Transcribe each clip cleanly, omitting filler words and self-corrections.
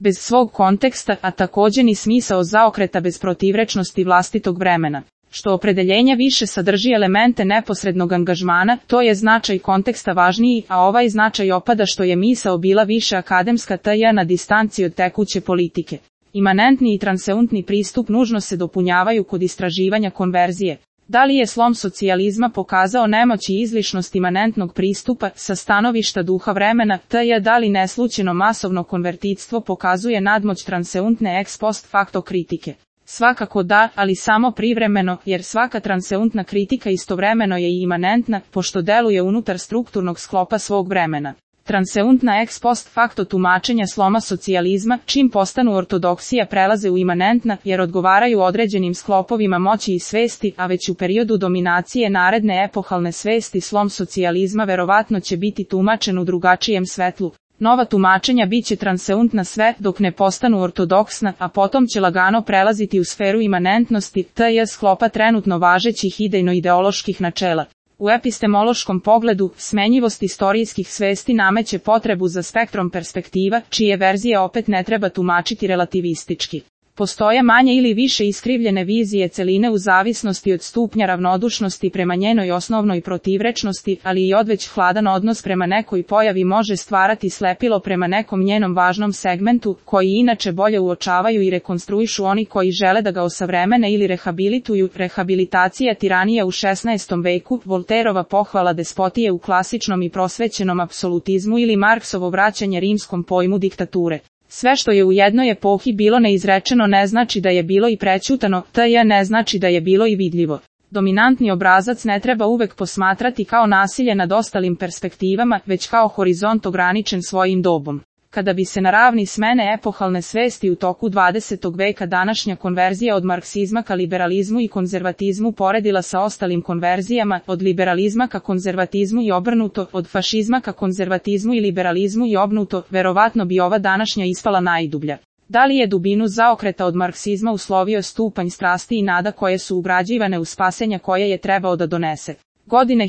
bez svog konteksta, a takođe ni smisao zaokreta bez protivrečnosti vlastitog vremena. Što opredeljenje više sadrži elemente neposrednog angažmana, to je značaj konteksta važniji, a ovaj značaj opada što je misao bila više akademska na distanci od tekuće politike. Imanentni i transeuntni pristup nužno se dopunjavaju kod istraživanja konverzije. Da li je slom socijalizma pokazao nemoć i izlišnost imanentnog pristupa sa stanovišta duha vremena, da li neslučajno masovno konvertitstvo pokazuje nadmoć transeuntne ex post facto kritike? Svakako da, ali samo privremeno, jer svaka transeuntna kritika istovremeno je i imanentna, pošto deluje unutar strukturnog sklopa svog vremena. Transeuntna ex post facto tumačenja sloma socijalizma, čim postanu ortodoksija, prelaze u imanentna, jer odgovaraju određenim sklopovima moći i svesti, a već u periodu dominacije naredne epohalne svesti slom socijalizma verovatno će biti tumačen u drugačijem svetlu. Nova tumačenja biće transeuntna sve dok ne postanu ortodoksna, a potom će lagano prelaziti u sferu imanentnosti, sklopa trenutno važećih idejno-ideoloških načela. U epistemološkom pogledu, smenjivost istorijskih svesti nameće potrebu za spektrom perspektiva, čije verzije opet ne treba tumačiti relativistički. Postoje manje ili više iskrivljene vizije celine u zavisnosti od stupnja ravnodušnosti prema njenoj osnovnoj protivrečnosti, ali i odveć hladan odnos prema nekoj pojavi može stvarati slepilo prema nekom njenom važnom segmentu, koji inače bolje uočavaju i rekonstruišu oni koji žele da ga osavremene ili rehabilituju. Rehabilitacija tiranija u 16. veku, Volterova pohvala despotije u klasičnom i prosvećenom apsolutizmu ili Marksovo vraćanje rimskom pojmu diktature. Sve što je u jednoj epohi bilo neizrečeno ne znači da je bilo i prećutano, ne znači da je bilo i vidljivo. Dominantni obrazac ne treba uvek posmatrati kao nasilje nad ostalim perspektivama, već kao horizont ograničen svojim dobom. Kada bi se na ravni smene epohalne svesti u toku 20. veka današnja konverzija od marksizma ka liberalizmu i konzervatizmu poredila sa ostalim konverzijama, od liberalizma ka konzervatizmu i obrnuto, od fašizma ka konzervatizmu i liberalizmu i obrnuto, verovatno bi ova današnja ispala najdublja. Da li je dubinu zaokreta od marksizma uslovio stupanj strasti i nada koje su ugrađivane u spasenja koje je trebao da donese? Godine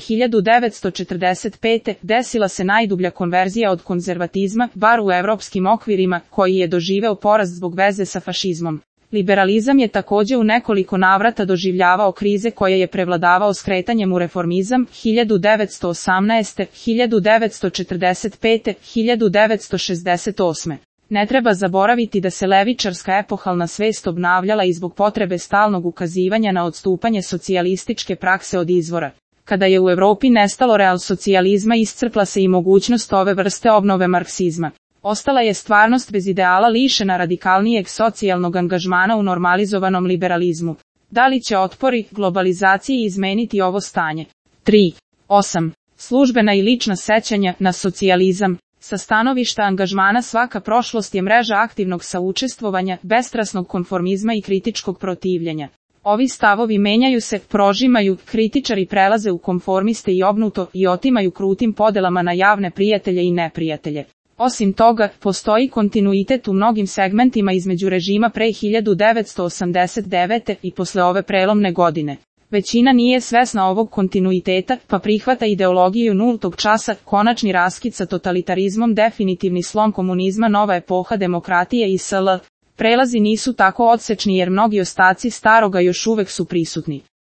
1945. desila se najdublja konverzija od konzervatizma, bar u evropskim okvirima, koji je doživeo porast zbog veze sa fašizmom. Liberalizam je takođe u nekoliko navrata doživljavao krize koje je prevladavao skretanjem u reformizam 1918., 1945., 1968. Ne treba zaboraviti da se levičarska epohalna svest obnavljala i zbog potrebe stalnog ukazivanja na odstupanje socijalističke prakse od izvora. Kada je u Evropi nestalo realsocijalizma, iscrpla se i mogućnost ove vrste obnove marksizma. Ostala je stvarnost bez ideala lišena radikalnijeg socijalnog angažmana u normalizovanom liberalizmu. Da li će otpori globalizaciji izmeniti ovo stanje? 3.8. Službena i lična sećanja na socijalizam. Sa stanovišta angažmana svaka prošlost je mreža aktivnog saučestvovanja, bestrasnog konformizma i kritičkog protivljenja. Ovi stavovi menjaju se, prožimaju, kritičari prelaze u konformiste i obnuto i otimaju krutim podelama na javne prijatelje i neprijatelje. Osim toga, postoji kontinuitet u mnogim segmentima između režima pre 1989. i posle ove prelomne godine. Većina nije svesna ovog kontinuiteta, pa prihvata ideologiju nultog časa, konačni raskid sa totalitarizmom, definitivni slom komunizma, nova epoha demokratije i sl. Prelazi nisu tako odsečni jer mnogi ostaci staroga još uvek su prisutni.